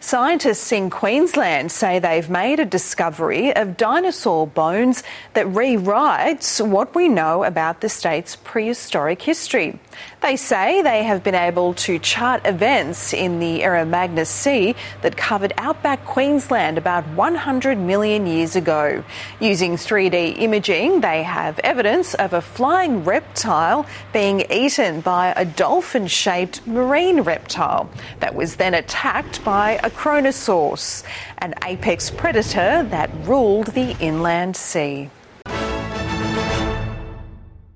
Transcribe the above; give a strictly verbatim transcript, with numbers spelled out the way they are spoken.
Scientists in Queensland say they've made a discovery of dinosaur bones that rewrites what we know about the state's prehistoric history. They say they have been able to chart events in the Eromagna Sea that covered outback Queensland about one hundred million years ago. Using three D imaging, they have evidence of a flying reptile being eaten by a dolphin-shaped marine reptile that was then attacked by a Kronosaurus, an apex predator that ruled the inland sea.